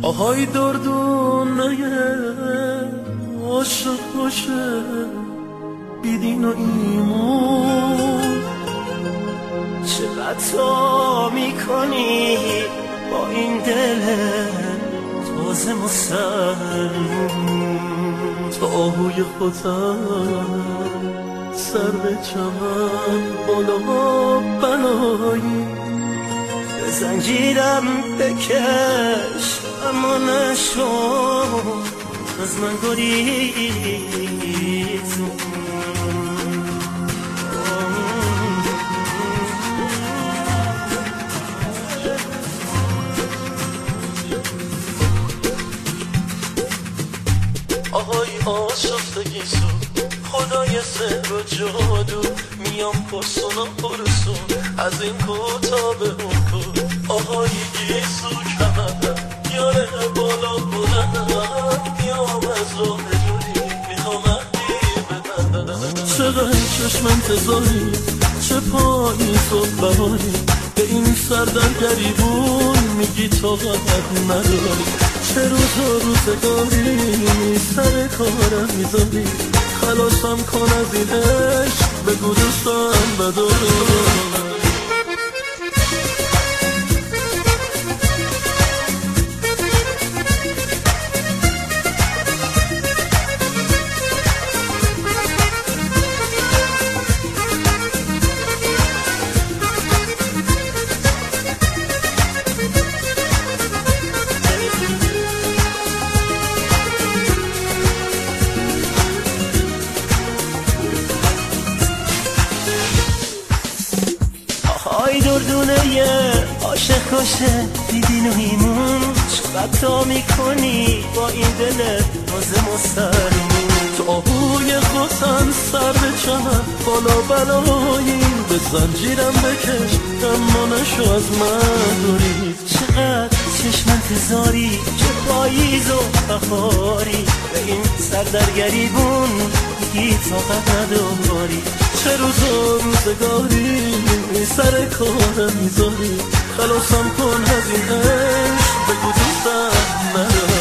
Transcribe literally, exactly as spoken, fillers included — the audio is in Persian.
آهای دردونه عاشق باشه بیدین و ایمون، چقدر تو میکنی با این دل تازه مسلمون. تو آهوی خودم سر به چمن بالا بلایی، به زنجیرم بکش اما نشو از من گریزون. آهای آشفتگی سو خدای سحر و جادو، میام پرسون و پرسون از این کوتا به اون کو. آهای گیسو کمندم یاره بالا بلندم، میام از راه دوری میخوام اهدی ببندم. چقدر چشم انتظاری چه پاییز و بهاری، به این سردرگریبون میگی طاقت نداری. چه روز و روزگاری سر کارم میذاری، خلاصم کن از این عشق بگو دوستم بدارم. آهای دردونه عاشق کشه دیدین و ایمون، چقدر تو میکنی با این دل تازه مسلمون. تو آهوی خودم سر به چمن بالا بلایی، به زنجیرم بکش اما نشو از من دوری. چقدر چشم انتظاری چه پاییز و بهاری، به این سردرگریبون میگی طاقت نداری. چه روز و روزگاری سر کارم میذاری، خلاصم کن از این عشق بگو دوستم نداری.